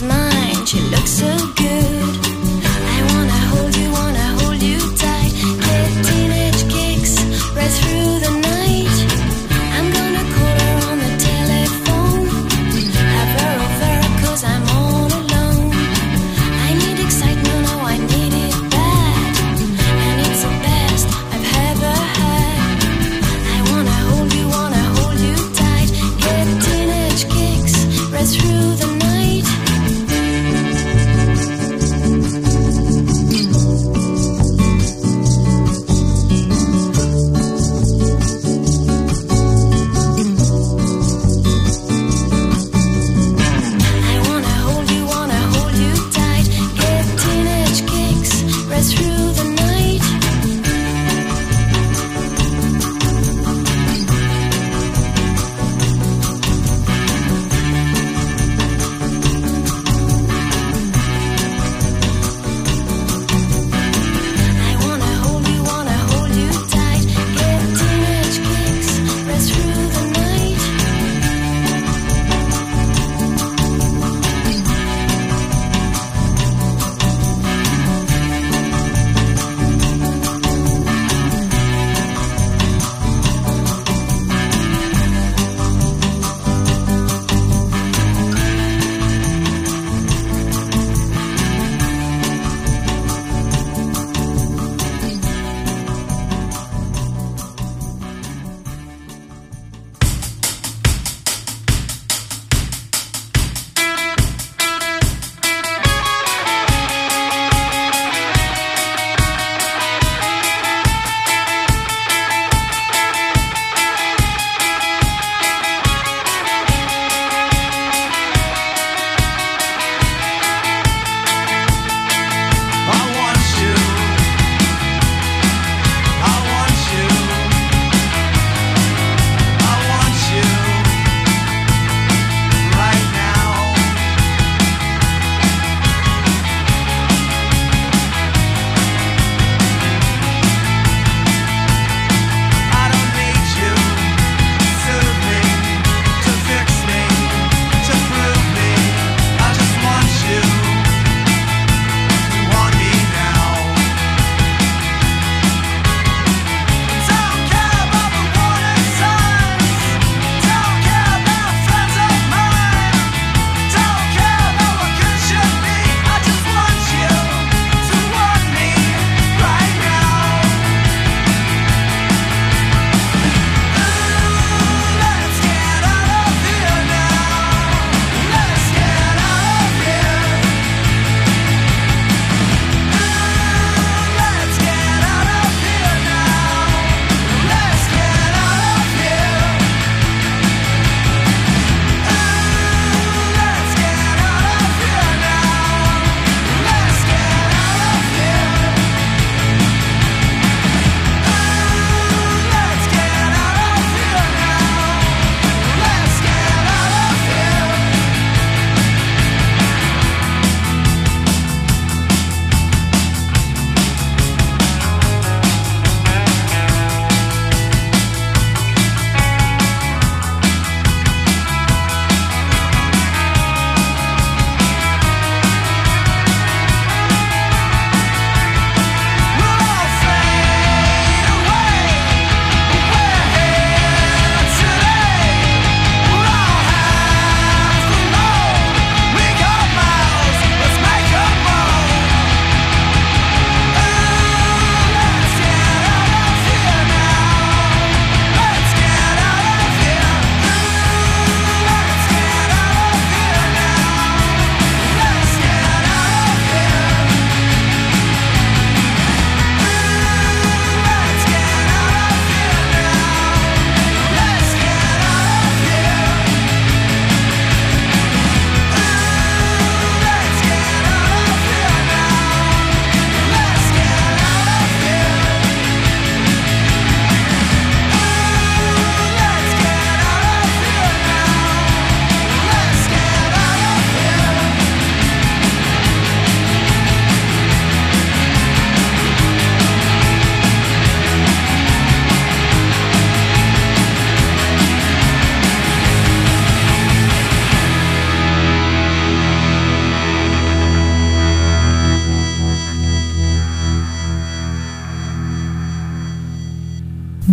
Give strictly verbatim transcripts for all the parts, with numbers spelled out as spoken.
is mine. She looks so good. I wanna hold you, wanna hold you tight. Get teenage kicks right through the night. I'm gonna call her on the telephone. Have her over 'cause I'm all alone. I need excitement, oh I need it bad. And it's the best I've ever had. I wanna hold you, wanna hold you tight. Get teenage kicks right through the night.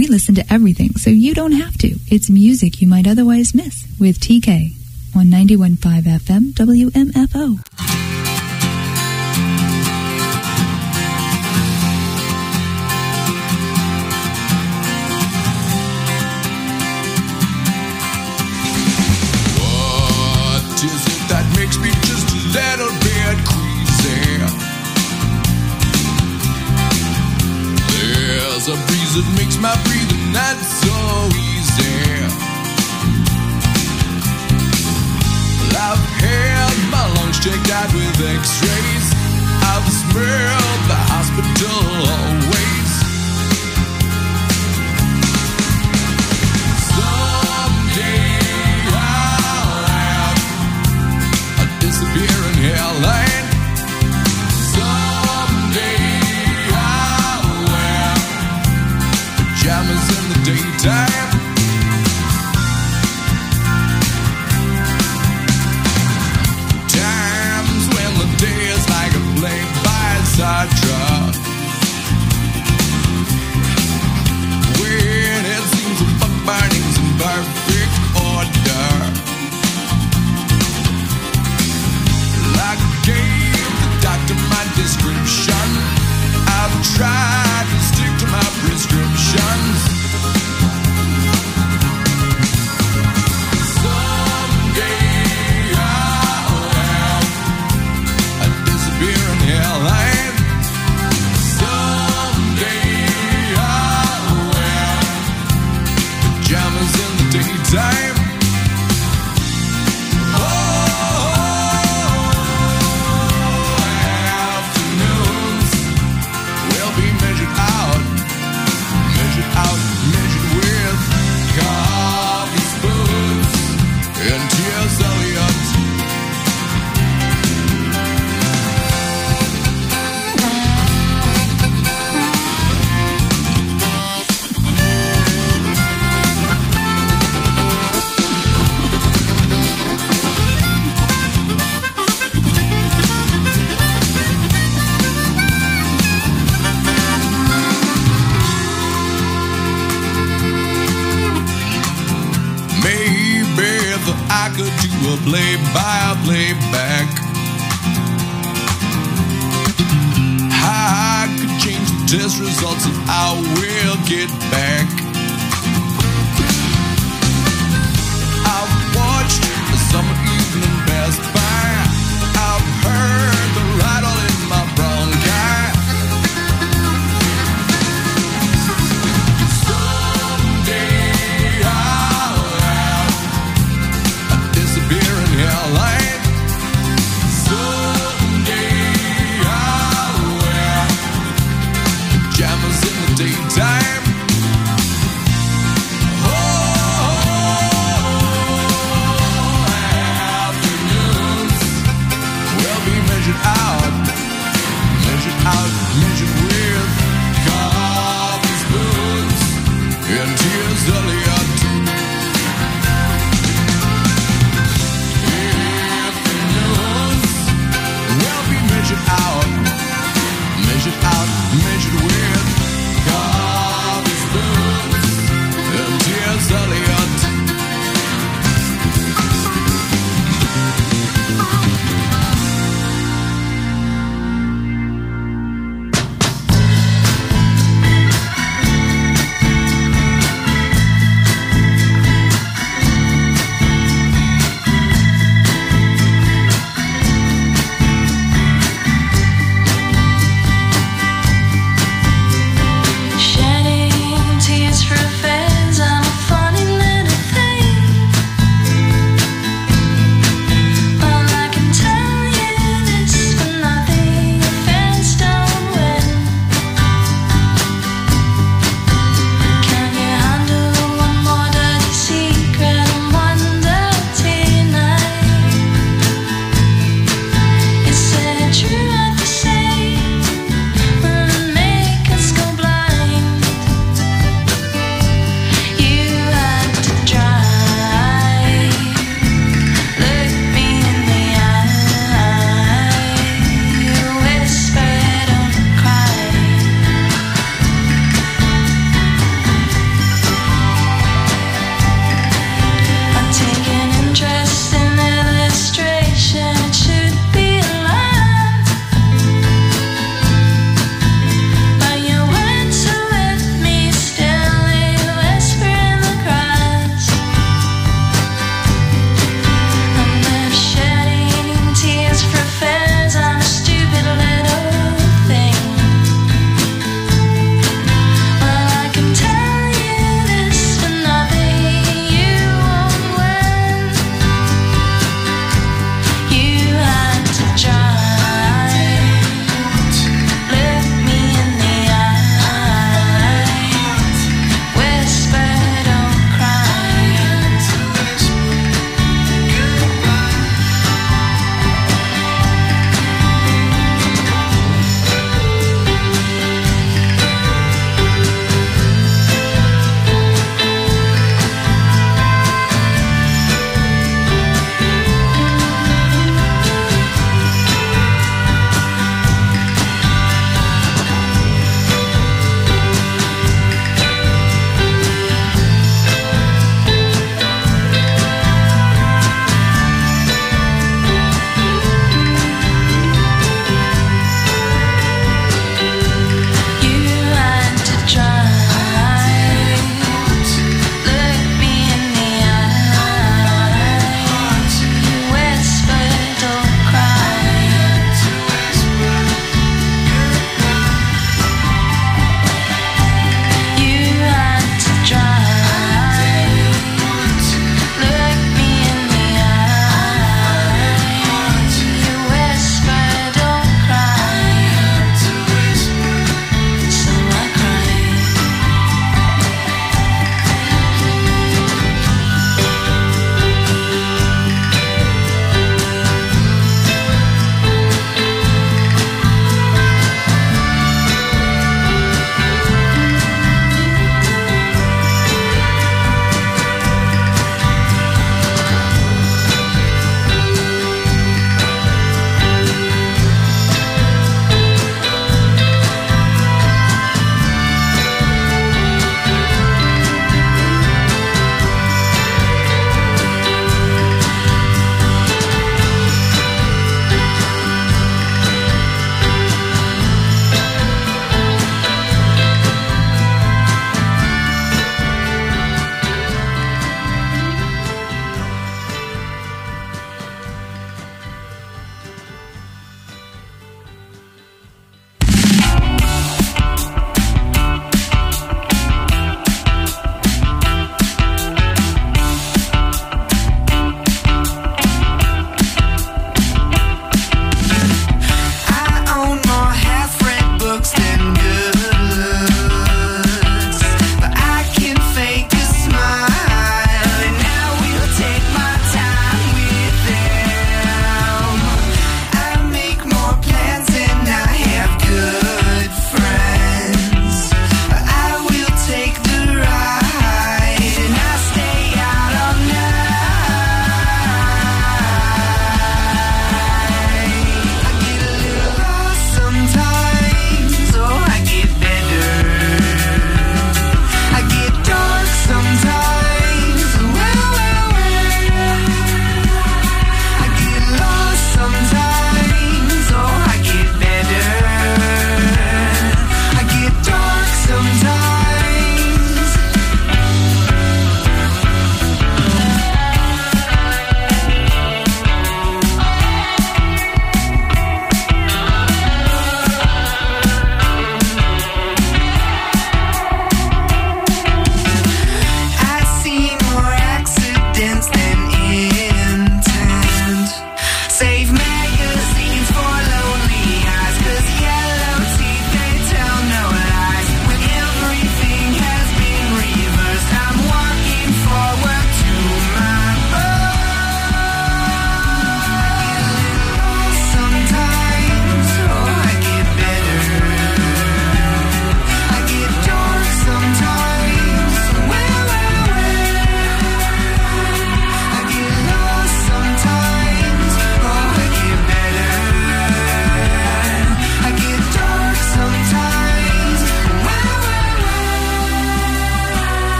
We listen to everything, so you don't have to. It's music you might otherwise miss with T K on ninety-one point five F M W M F O. What is it that makes me just a little bit queasy? There's a breeze that makes my breathing not so easy. I've had my lungs checked out with x-rays. I've smelled the hospital always. Someday I'll have a disappearing hairline. Someday I'll wear pajamas in the daytime. Truck. When it seems the fuck burning's in perfect order, like I gave the doctor my description, I've tried to stick to my prescriptions. Someday I'll have a disappearing hairline. Time. Oh, afternoons will be measured out, measured out, measured with coffee spoons and tears, Elliot. I could do a play-by-play back. I could change the test results and I will get back. I've watched the summer evening pass by. I've heard the rattle in my bronchi. Hairline. Someday I'll wear pajamas in the daytime. Oh, afternoons will be measured out, measured out, measured with coffee spoons and tears, Elliot. Measured out, measured out, measured with coffee spoons and tears, Elliot.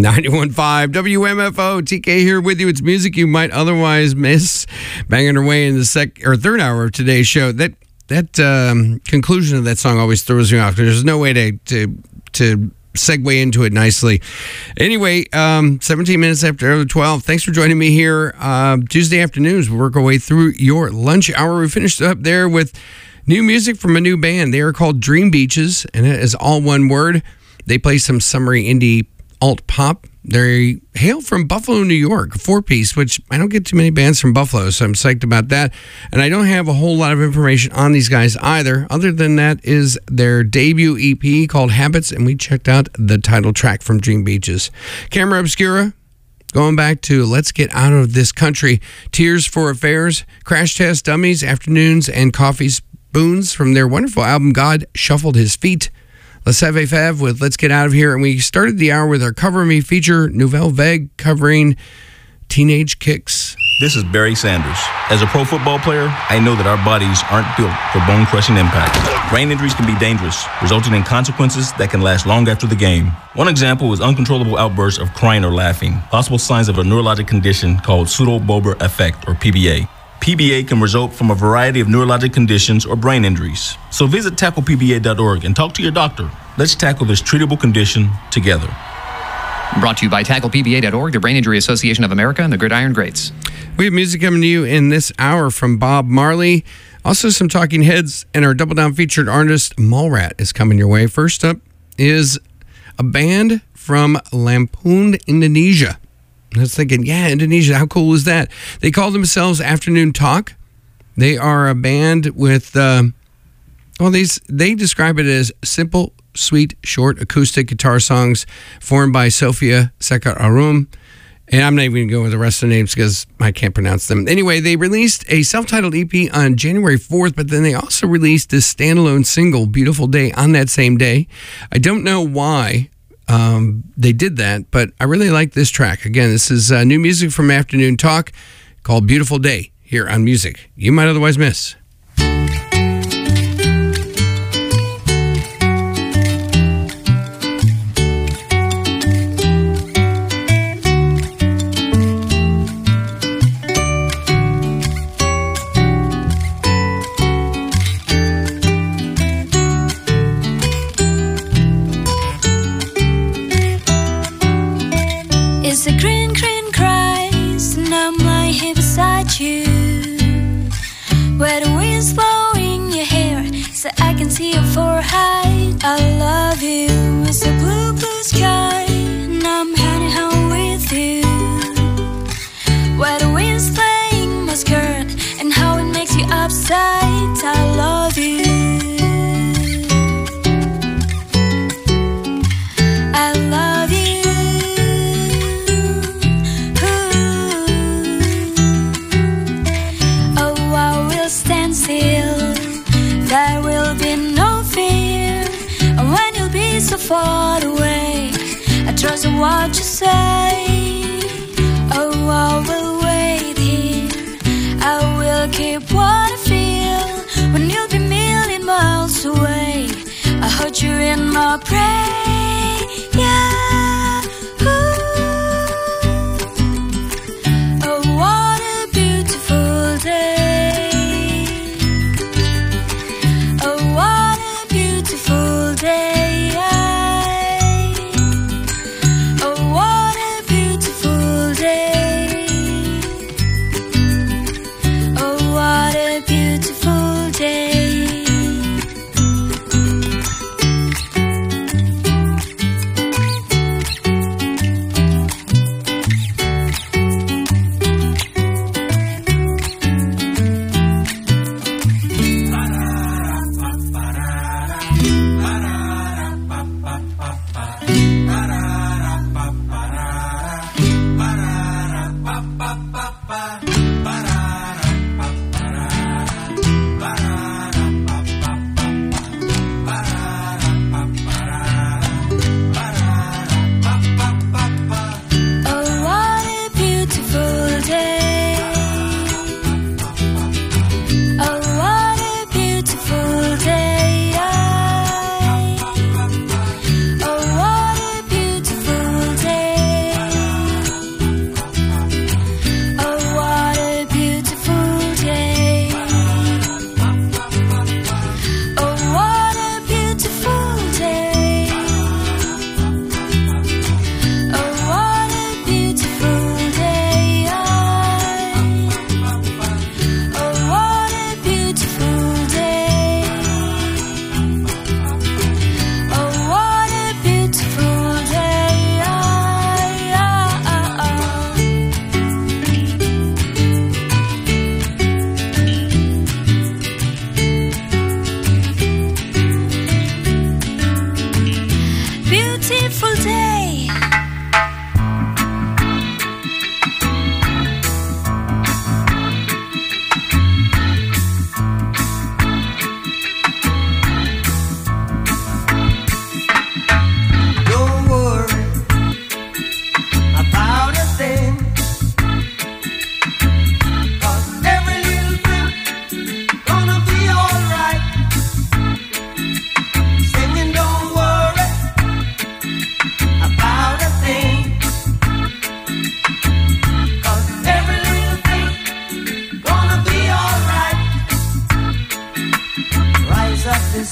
ninety-one point five W M F O, T K here with you. It's music you might otherwise miss. Banging our way in the sec or third hour of today's show. That that um, conclusion of that song always throws me off. There's no way to to to segue into it nicely. Anyway, um, seventeen minutes after twelve. Thanks for joining me here uh, Tuesday afternoons. We work our way through your lunch hour. We finished up there with new music from a new band. They are called Dream Beaches, and it is all one word. They play some summery indie alt pop. They hail from Buffalo, New York, a four-piece, which I don't get too many bands from Buffalo, so I'm psyched about that. And I don't have a whole lot of information on these guys either. Other than that is their debut E P called Habits, and we checked out the title track from Dream Beaches. Camera Obscura, going back to Let's Get Out of This Country, Tears for Affairs, Crash Test Dummies, Afternoons, and Coffee Spoons from their wonderful album God Shuffled His Feet. Let's have a fav with Let's Get Out of Here. And we started the hour with our Cover Me feature, Nouvelle Vague, covering Teenage Kicks. This is Barry Sanders. As a pro football player, I know that our bodies aren't built for bone-crushing impact. Brain injuries can be dangerous, resulting in consequences that can last long after the game. One example is uncontrollable outbursts of crying or laughing, possible signs of a neurologic condition called pseudo-Bober effect, or P B A. P B A can result from a variety of neurologic conditions or brain injuries. So visit tackle P B A dot org and talk to your doctor. Let's tackle this treatable condition together. Brought to you by tackle P B A dot org, the Brain Injury Association of America, and the Gridiron Greats. We have music coming to you in this hour from Bob Marley. Also some Talking Heads, and our Double Down featured artist Mallrat is coming your way. First up is a band from Lampung, Indonesia. I was thinking, yeah, Indonesia, how cool is that? They call themselves Afternoon Talk. They are a band with, uh, well, these they describe it as simple, sweet, short acoustic guitar songs formed by Sophia Sekar Arum. And I'm not even going to go with the rest of the names because I can't pronounce them. Anyway, they released a self-titled E P on January fourth, but then they also released this standalone single, Beautiful Day, on that same day. I don't know why Um, they did that, but I really like this track. Again, this is uh, new music from Afternoon Talk called Beautiful Day here on Music You Might Otherwise Miss. It's a green, green cries, and I'm lying here beside you, where the wind's blowing your hair, so I can see your forehead. I love you. It's a blue, blue sky, and I'm heading home with you, where the wind's playing my skirt, and how it makes you upset. I love you. I love you. There will be no fear, and when you'll be so far away, I trust in what you say. Oh, I will wait here, I will keep what I feel, when you'll be a million miles away. I hold you in my prayer, yeah. Ooh. Oh, what a beautiful day.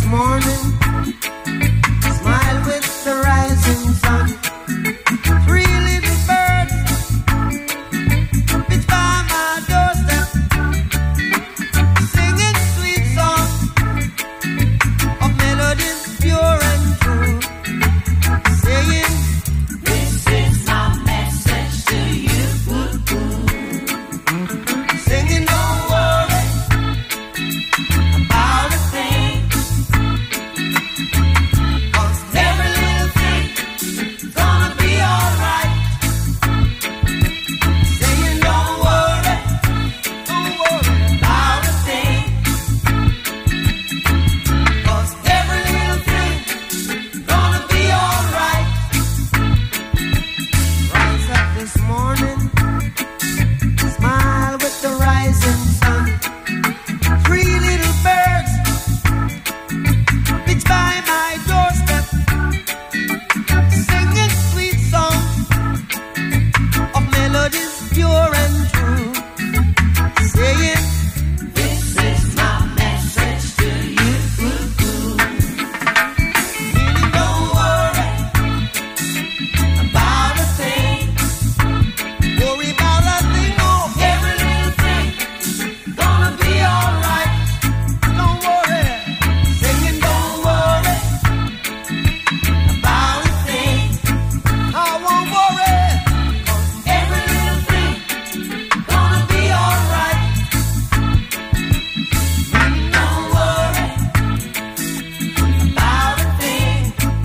morning. Smile with the rising sun. Three little birds pitch by my doorstep, singing sweet songs of melodies pure and true, saying, "This is my message to you." Singing, "Don't worry about a thing, 'cause every little thing's gonna be alright." Saying, "Don't worry, don't worry about a thing, 'cause every little thing's gonna be alright." Rise up this morning, smile with the rising sun. Three little birds pitch by my doorstep, singing sweet songs of melodies pure and true, saying, "This is my message to you." Really don't worry about a thing. Worry about a thing, oh, every little thing gonna be alright. Don't worry, singing, "Don't worry about a thing." I won't worry, 'cause every little thing gonna be alright. Don't worry about a thing,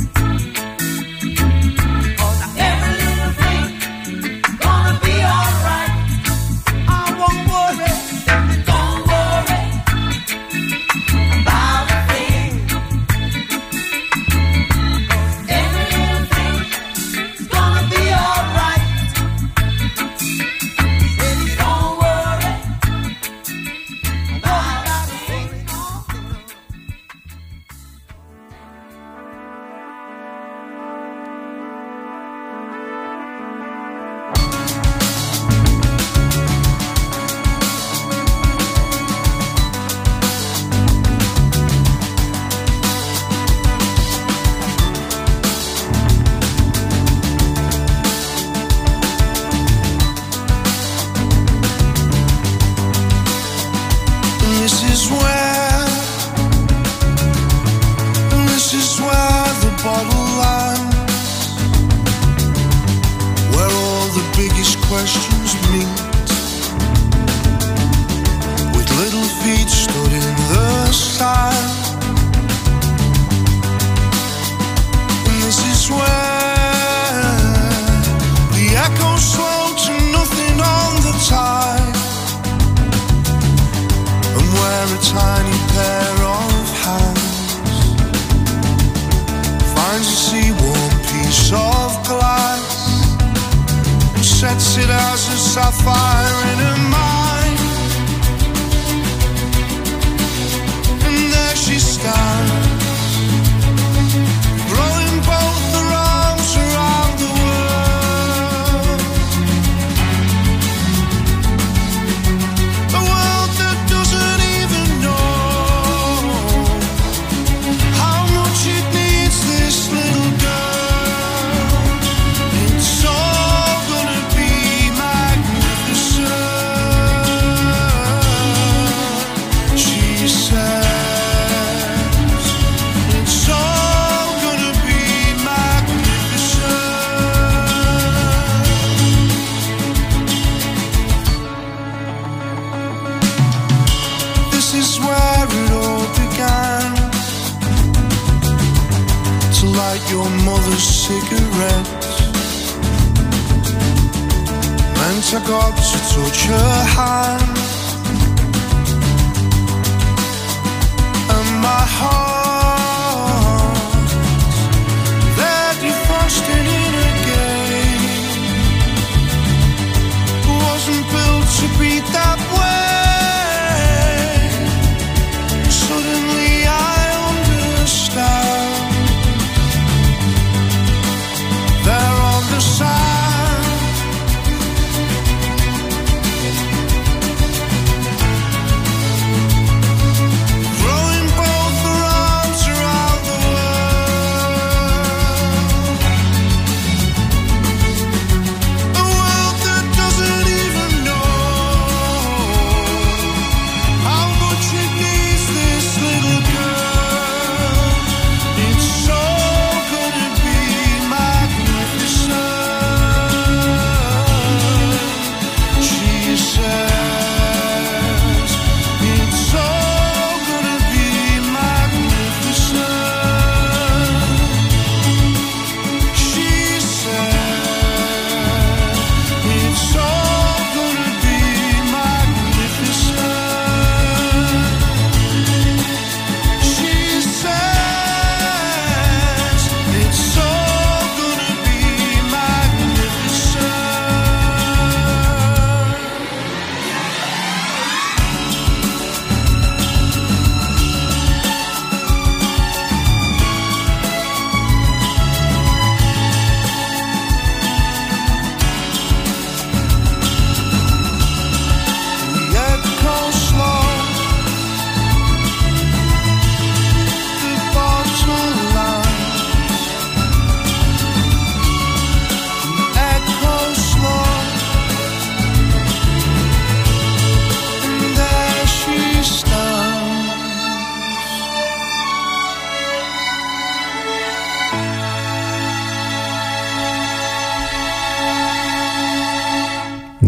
'cause every little thing gonna be alright. I won't worry, don't worry about a thing, 'cause every little thing's gonna be alright. Baby, don't worry about a thing. And this is where, and this is where the bottle lands, where all the biggest questions meet, with little feet stood in the sand. And this is where the echoes slow to nothing on the tide, and where a tiny pair of hands finds a sea-warm piece of glass and sets it as a sapphire in her mind. And there she stands, throwing both her arms around the world, a world that doesn't even know how much it needs this little girl. It's all gonna be magnificent, she says. It's all gonna be magnificent. This is where it all began, to light your mother's cigarettes, meant I got to touch her hand, and my heart, they're defrosting in again, wasn't built to beat that way. Suddenly I understand, they're on the side,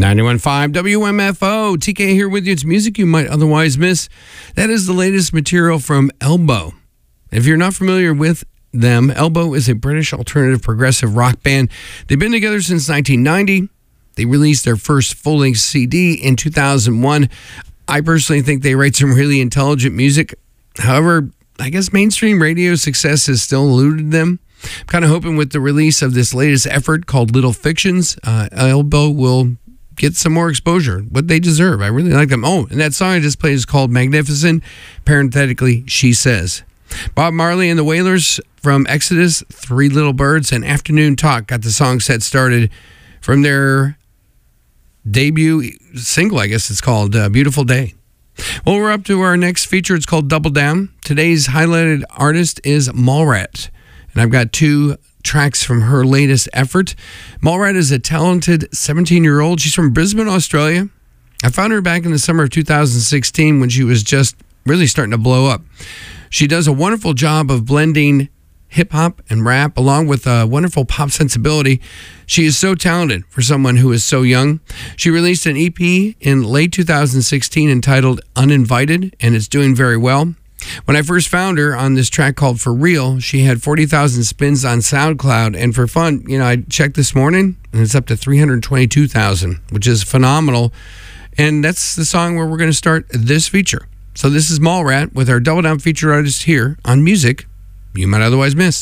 ninety-one point five W M F O. T K here with you. It's music you might otherwise miss. That is the latest material from Elbow. If you're not familiar with them, Elbow is a British alternative progressive rock band. They've been together since nineteen ninety. They released their first full-length C D in two thousand one. I personally think they write some really intelligent music. However, I guess mainstream radio success has still eluded them. I'm kind of hoping with the release of this latest effort called Little Fictions, uh, Elbow will get some more exposure, what they deserve. I really like them. Oh, and that song I just played is called Magnificent. Parenthetically, She Says. Bob Marley and the Wailers from Exodus, Three Little Birds, and Afternoon Talk got the song set started from their debut single, I guess it's called, uh, Beautiful Day. Well, we're up to our next feature. It's called Double Down. Today's highlighted artist is Mallrat, and I've got two tracks from her latest effort. Mallrat is a talented seventeen-year-old. She's from Brisbane, Australia. I found her back in the summer of two thousand sixteen when she was just really starting to blow up. She does a wonderful job of blending hip-hop and rap along with a wonderful pop sensibility. She is so talented for someone who is so young. She released an E P in late two thousand sixteen entitled Uninvited, and it's doing very well. When I first found her on this track called For Real, she had forty thousand spins on SoundCloud, and for fun, you know, I checked this morning, and it's up to three hundred twenty-two thousand, which is phenomenal. And that's the song where we're going to start this feature. So this is Mallrat with our Double Down feature artist here on Music You Might Otherwise Miss.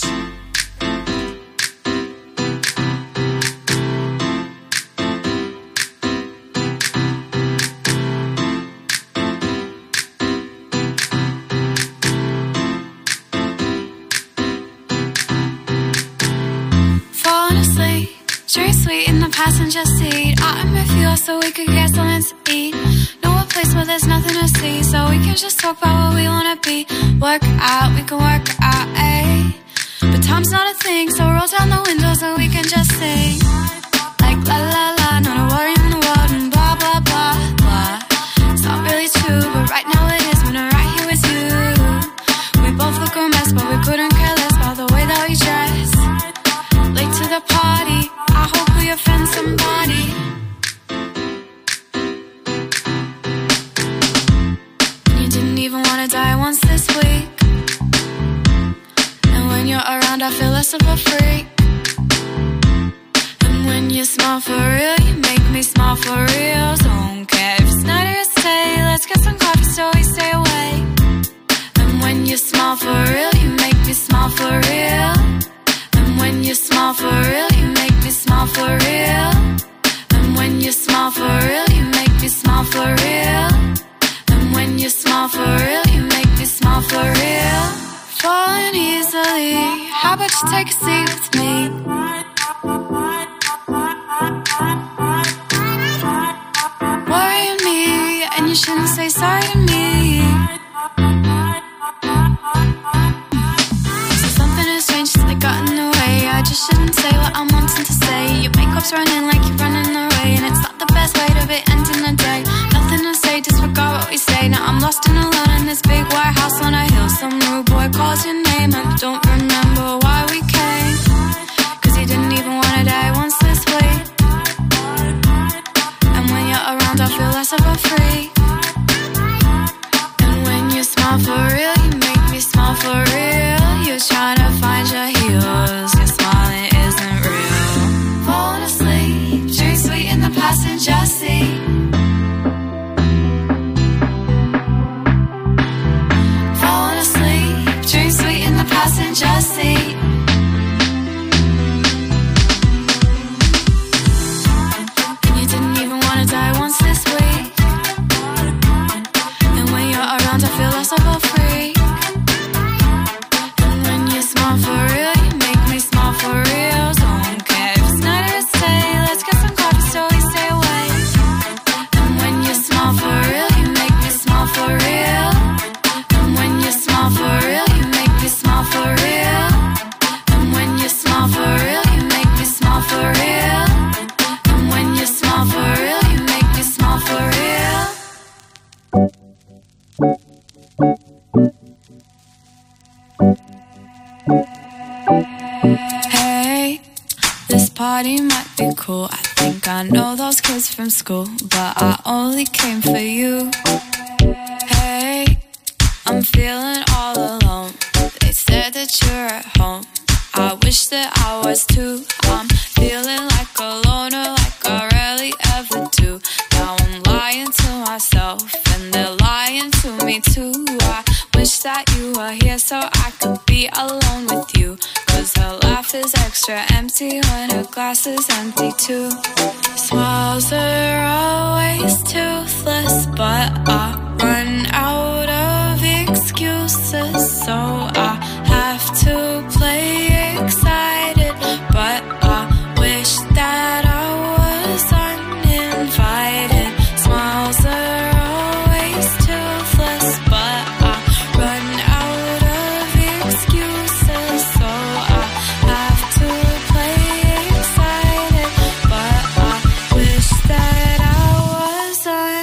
Falling asleep, drink sweet in the passenger seat. I'm with you so we could get something to eat. Know a place where there's nothing to see, so we can just talk about what we wanna be. Work out, we can work out, eh? But time's not a thing, so roll down the window so we can just sing. Like la la la, not a worry in the world, and blah blah blah blah. It's not really true, but right now it is when I'm right here with you. We both look a mess, but we couldn't care less about the way that we dress. Late to the party, I hope we offend somebody. You didn't even wanna die once this week, and when you're around I feel less of a freak. And when you smile for real, you make me smile for real. So don't care if it's night or it's day, let's get some coffee so we stay awake. And when you smile for real, you make me smile for real. And when you smile for real, you make me smile for real. And when you smile for real, you make me smile for real. And when you smile for real, you make me smile for real. Falling easily, how about you take a seat with me? Worrying me, and you shouldn't say sorry to me. So something has changed since I got in the way. I just shouldn't say what I'm wanting to say. Your makeup's running like you're running away, and it's not the best way to be ending the day. Nothing to say, disregard what we say. Now I'm lost and alone in this big white house on a hill. Some rude boy calls your name, I don't remember why we came, cause you didn't even wanna die once this week. And when you're around I feel less of a freak. And when you smile for real, you make me smile for real. You're trying to find your heels, your smiling isn't real. Falling asleep, drink sweet in the passenger seat. Falling asleep, drink sweet in the passenger seat. And you didn't even wanna die once this week. And when you're around I feel less of a freak. And when you smile for real, you make me smile for real. So don't care if it's night or it's day, let's get some coffee so we stay awake. And when you smile for real, you make me smile for real. And when you smile for real, you make me smile for real. And when you smile for real, you make me smile for real. And when you smile for real, you make me smile for real. Hey, this party might be cool. I think I know those kids from school. school, but I only came for you. Hey, I'm feeling all alone. They said that you're at home. I wish that I was too. I'm feeling like a loner, like I rarely ever do. Now I'm lying to myself, and they're lying to me too. I wish that you were here so I could be alone with you. Cause her laugh is extra empty when her glass is empty too. Smiles are always toothless, but I run out of excuses. So I have to play excited, but I wish that I was uninvited. Smiles are always toothless, but I run out of excuses. So I have to play excited, but I wish that I was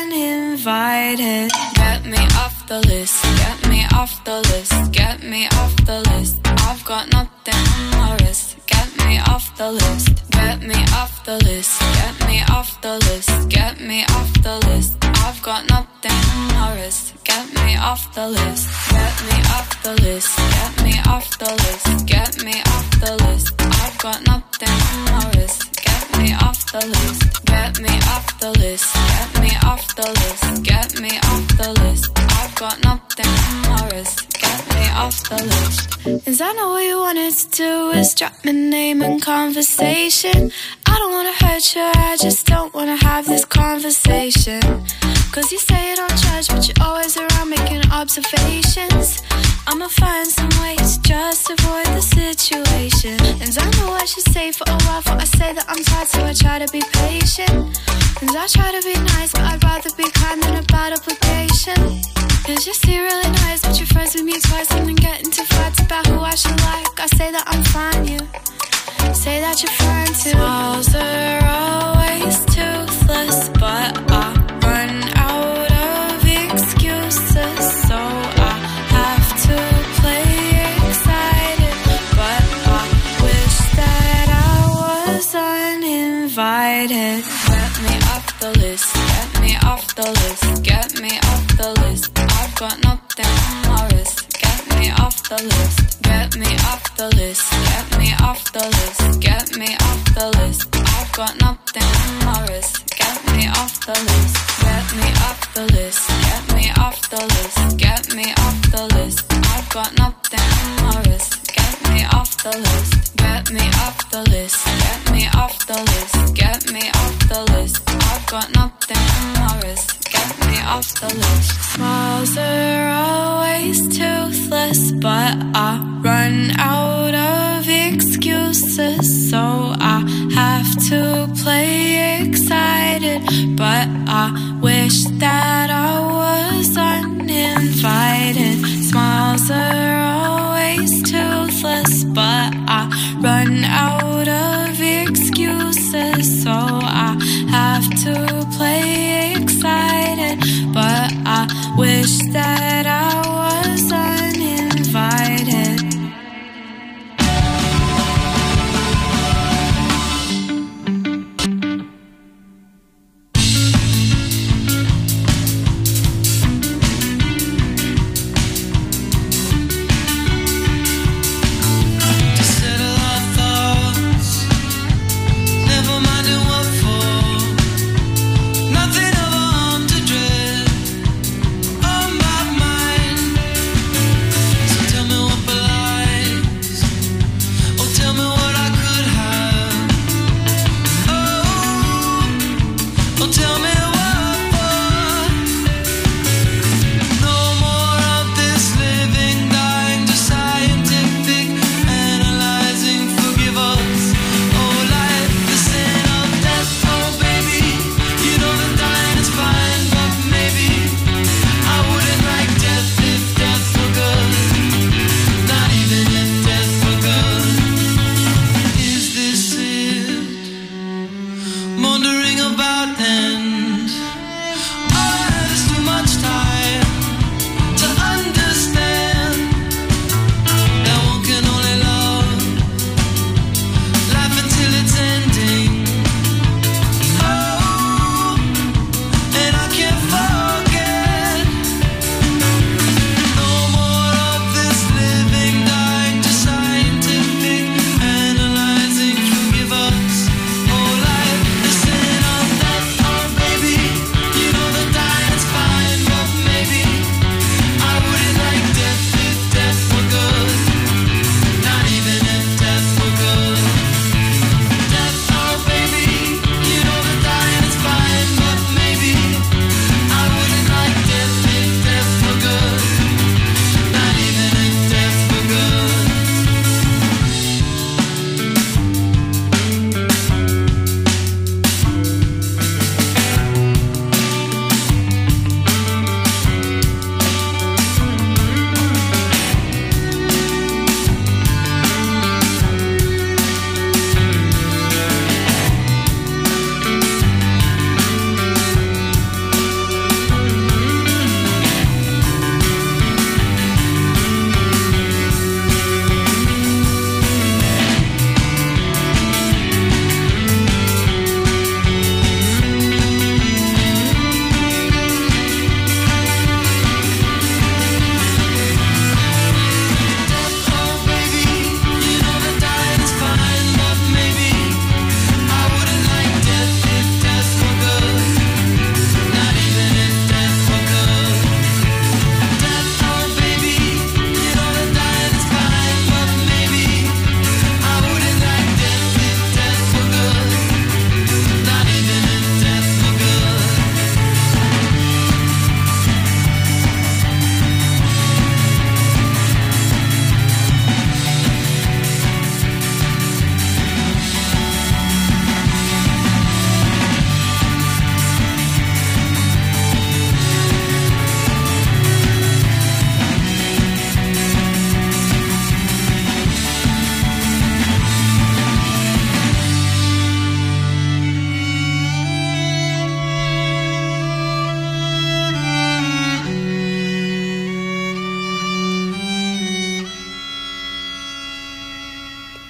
uninvited. Get me off the list, get me off the list, get me off the list. I've got nothing on my wrist. Get me off the list, get me off the list, get me off the list, get me off the list. I've got nothing on my wrist. Get me off the list, get me off the list, get me off the list, get me off the list. I've got nothing on my wrist. Get me off the list, get me off the list, get me off the list, get me off the list. I've got nothing on my wrist. Get me off the list. Is that not what you wanted to do? Is drop my name in conversation? I don't wanna hurt you, I just don't wanna have this conversation. Cause you say you don't judge, but you're always around making observations. I'ma find some ways just to avoid the situation. And I know I should say for a while, for I say that I'm tired, so I try to be patient. And I try to be nice, but I'd rather be kind than a bad obligation. Cause you see really nice, but you're friends with me twice and then get into fights about who I should like. I say that I'm fine, you say that you're fine too. Smiles are always toothless, but I run out of excuses. So I have to play excited, but I wish that I was uninvited. Get me off the list, get me off the list, get me off the list. I've got nothing on my wrist. Get me off the list, get me off the list, get me off the list, get me off the list. I've got nothing on my wrist. Get me off the list, get me off the list, get me off the list, get me off the list. I've got nothing on my wrist. Get me off the list, get me off the list, get me off the list, get me off the list. I've got nothing on my wrist. Get me off the list. Smiles are always toothless, but I run out of excuses. So I have to play excited, but I wish that I was uninvited. Smiles are always toothless, but I run out of excuses. So I have to play excited, but I wish that I was uninvited.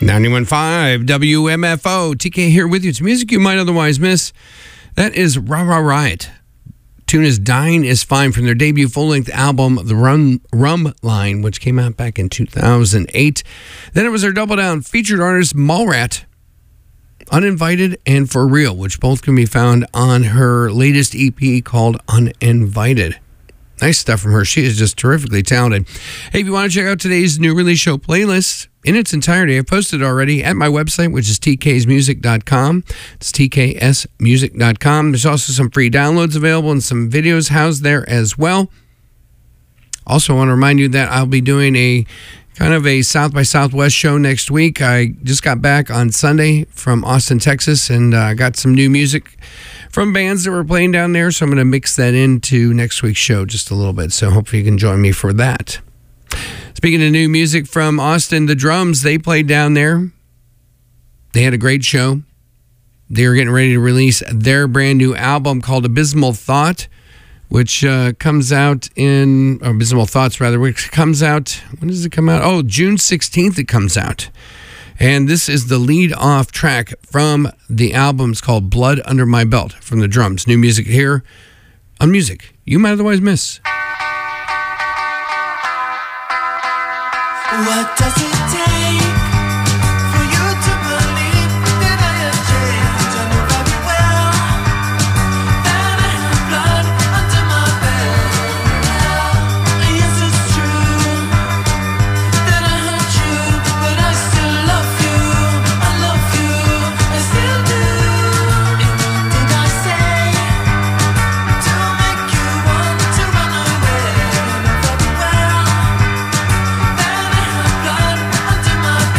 ninety-one point five W M F O. T K here with you. It's music you might otherwise miss. That is Rah Rah Riot. Tune is Dying is Fine from their debut full-length album, The Rum, Rum Line, which came out back in two thousand eight. Then it was their double down featured artist Mallrat, Uninvited and For Real, which both can be found on her latest E P called Uninvited. Nice stuff from her. She is just terrifically talented. Hey, if you want to check out today's new release show playlist in its entirety, I've posted already at my website, which is t k s music dot com. It's t k s music dot com. There's also some free downloads available and some videos housed there as well. Also, I want to remind you that I'll be doing a kind of a South by Southwest show next week. I just got back on Sunday from Austin, Texas, and I uh, got some new music from bands that were playing down there, so I'm going to mix that into next week's show just a little bit, so hopefully you can join me for that. Speaking of new music from Austin, the Drums, they played down there. They had a great show. They are getting ready to release their brand new album called Abysmal Thought, which uh, comes out in, or Abysmal Thoughts rather, which comes out, when does it come out? Oh, June sixteenth it comes out. And this is the lead-off track from the album. It's called Blood Under My Belt from the Drums. New music here on Music You Might Otherwise Miss. What does it take for you to believe that I have changed? I know very well that I have blood under my belt. Yes, it's true that I hurt you, but I still love you. I love you, I still do. Did I say to make you want to run away? I know very well that I have blood under my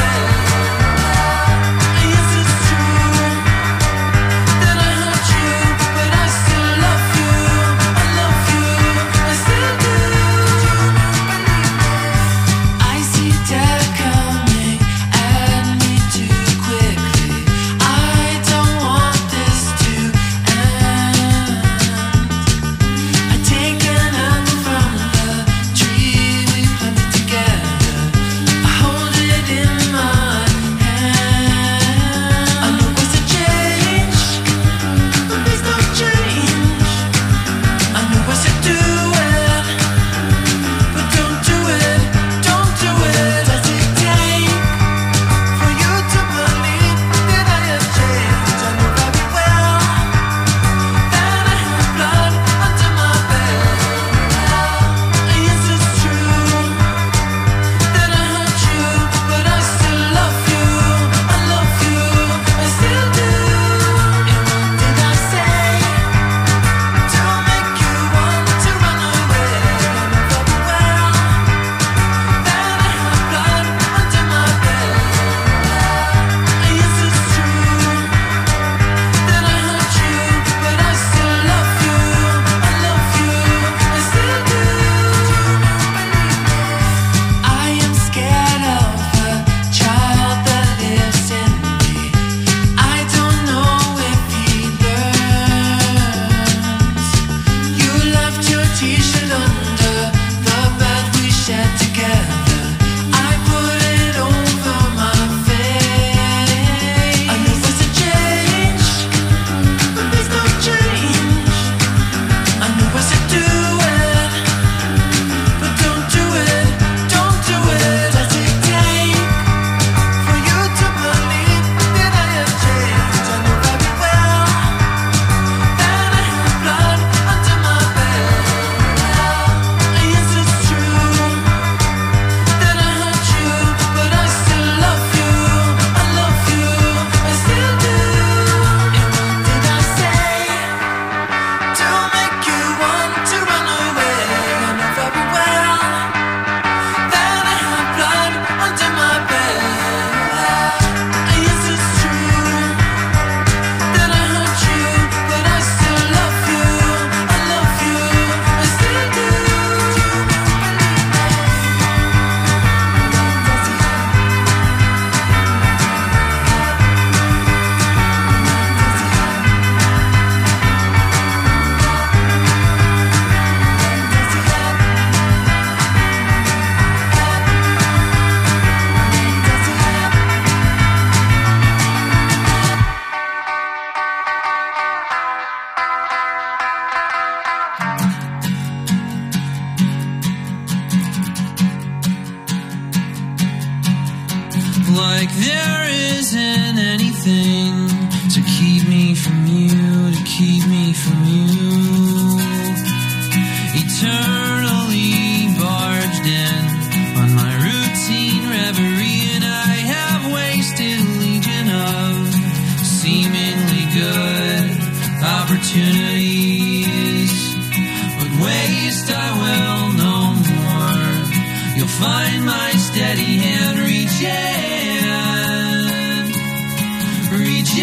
like there isn't anything to keep me from you, to keep me from you. Eternally barged in on my routine reverie, and I have wasted a legion of seemingly good opportunities, but waste I will no more. You'll find my steady hand reach in, reach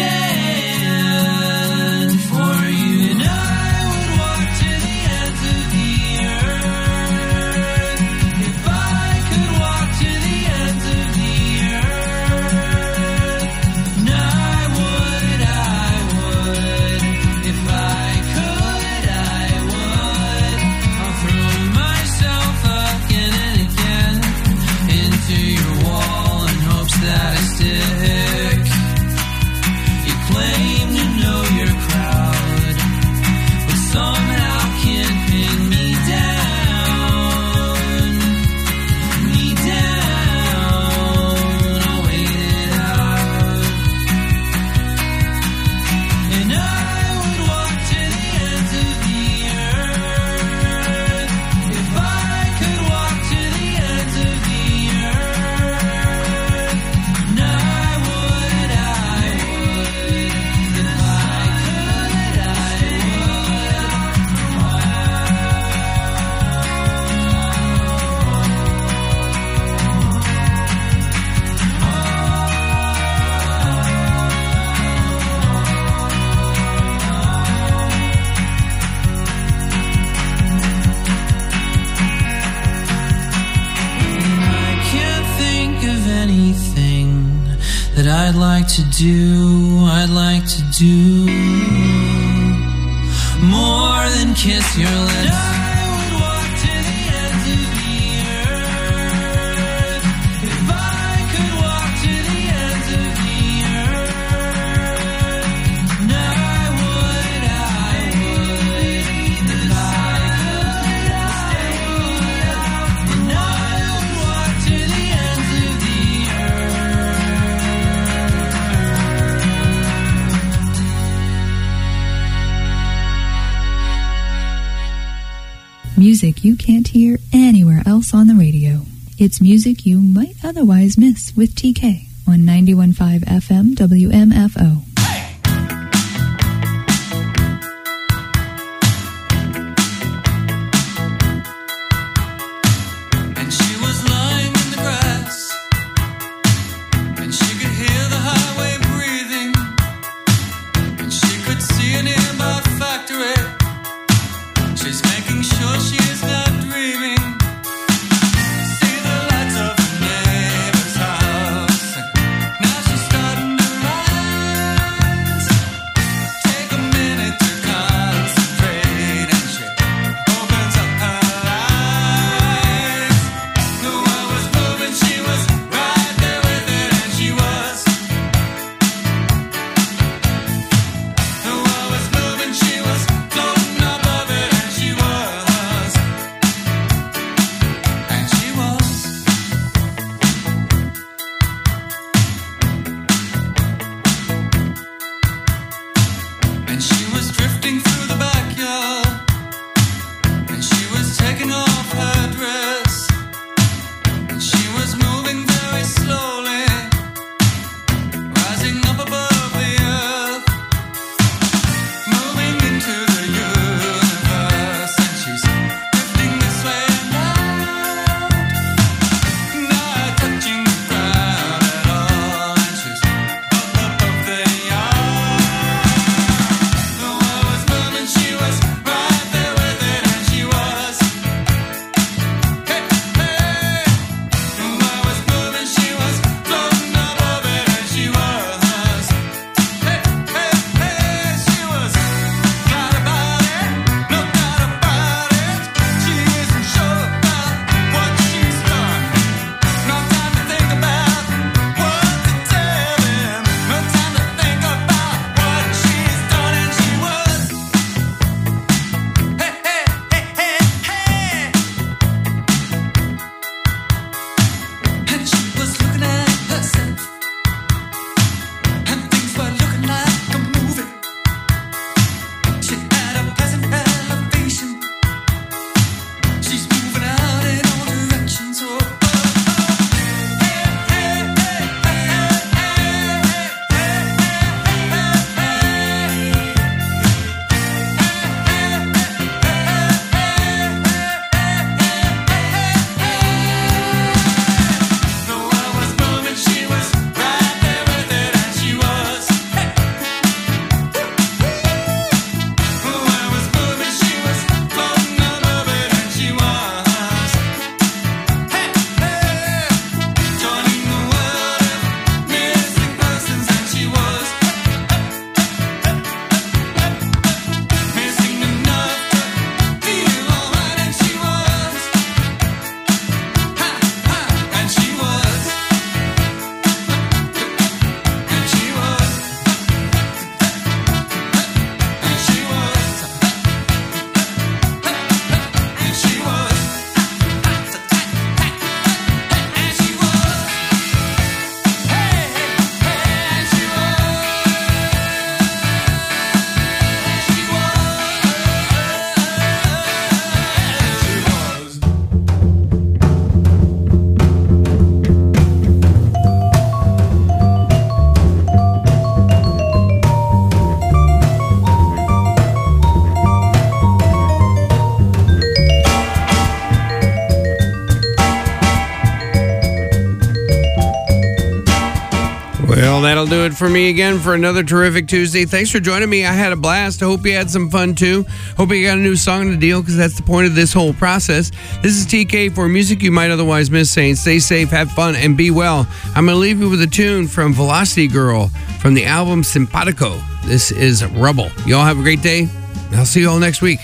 in for you, and I would walk to the ends of the earth if I could walk to the ends of the earth. And I would, I would, if I could, I would. I'll throw myself again and again into your wall in hopes that I stick. You claim to know your crowd, but somehow can't pin me down, me down. I'll wait it out, and I would walk to the ends of the earth if I could walk to the ends of the earth. And I would, I would, if I could, I I can't think of anything that I'd like to do, I'd like to do more than kiss your lips. I would walk to the ends of the earth if I could walk to the ends of the earth. And I would, I would, if I could, I would. And I would walk to the ends of the Music you can't hear anywhere else on the radio. It's music you might otherwise miss with T K on ninety-one point five F M W M F O. And she was lying in the grass, and she could hear the highway breathing, and she could see a nearby factory. She's making sure she is not dreaming. See the lights of her neighbor's house, and now she's starting to laugh. Well, that'll do it for me again for another terrific Tuesday. Thanks for joining me. I had a blast. I hope you had some fun too. Hope you got a new song to deal, because that's the point of this whole process. This is T K for Music You Might Otherwise Miss, saying stay safe, have fun, and be well. I'm going to leave you with a tune from Velocity Girl from the album Simpatico. This is Rubble. Y'all have a great day. I'll see you all next week.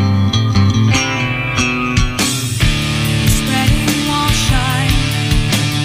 Spreading wall shine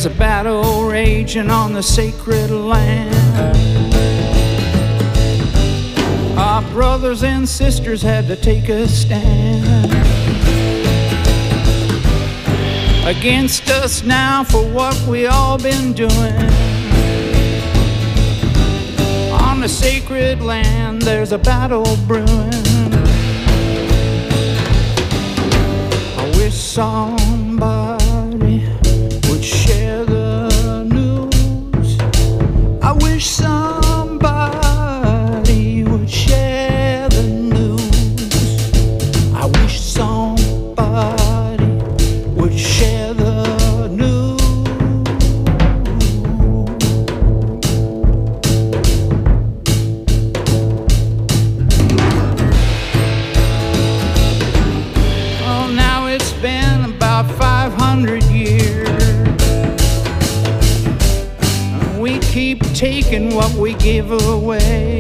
There's a battle raging on the sacred land. Our brothers and sisters had to take a stand against us now for what we all been doing. On the sacred land, there's a battle brewing. I wish somebody would share the news. I wish somebody would share the news. I wish somebody would share the news. Oh, now it's been about five hundred years. We keep taking what we give away.